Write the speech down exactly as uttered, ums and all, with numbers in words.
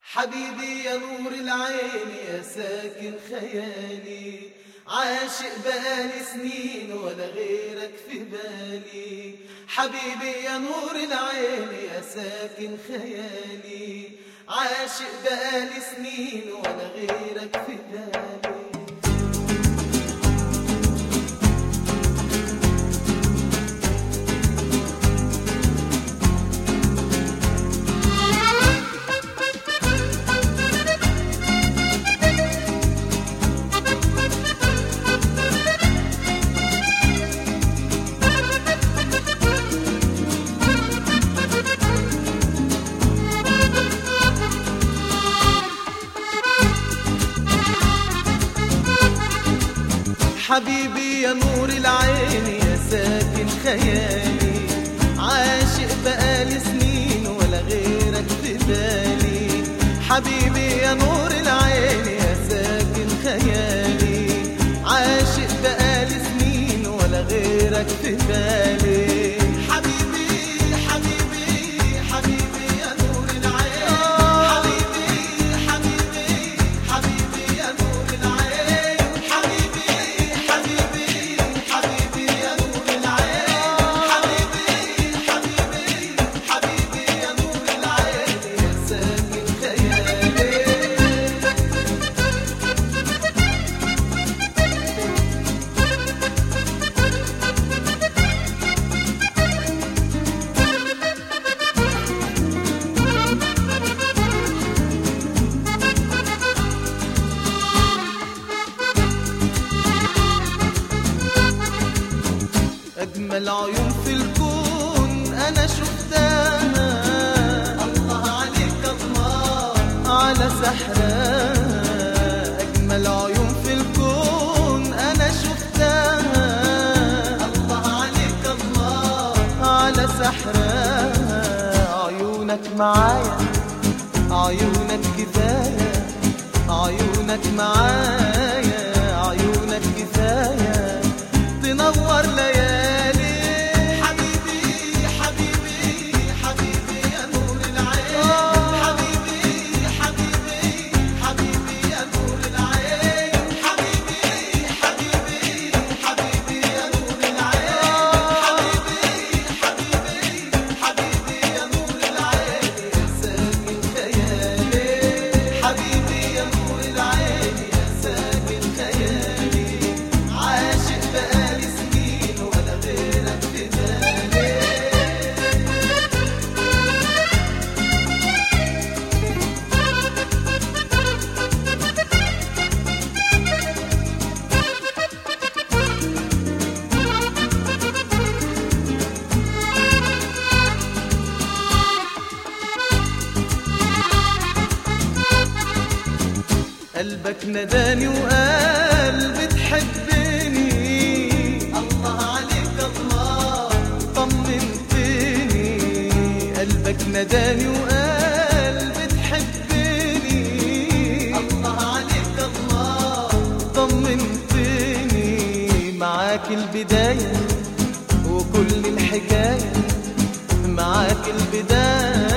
حبيبي يا نور العين يا ساكن خيالي، عاشق بقالي سنين ولا غيرك في بالي. حبيبي يا نور العين يا ساكن خيالي، عاشق بقالي سنين ولا غيرك في بالي. حبيبي يا نور العين يا ساكن خيالي، عاشق بقالي سنين ولا غيرك في بالي. حبيبي يا نور العين يا ساكن خيالي، عاشق بقالي سنين ولا غيرك في بالي. حبيبي حبيبي حبيبي يا نور العين، حبيبي حبيبي حبيبي يا نور العين، حبيبي حبيبي حبيبي يا نور العين، حبيبي حبيبي حبيبي يا نور العين يا ساكن خيالي. أجمل عيون في الكون أنا شفتها، الله عليك الله على سحرها. أجمل عيون في الكون أنا شفتها، الله عليك الله على سحرها. عيونك معايا عيونك كفاية، عيونك معايا عيونك كفاية تنور ليالي. حبيبي حبيبي حبيبي يا نور العين، حبيبي حبيبي حبيبي يا نور العين، حبيبي حبيبي حبيبي يا نور العين، حبيبي حبيبي حبيبي يا نور العين يا ساكن خيالي. حبيبي يا نور العين يا ساكن خيالي، عاشق بقالي سنين ولا غيرك في بالي. قلبك نداني وقال بتحبني، الله عليك الله طمنتني. قلبك نداني وقال بتحبني، الله عليك الله طمنتني. معاك البداية وكل الحكاية، معاك البداية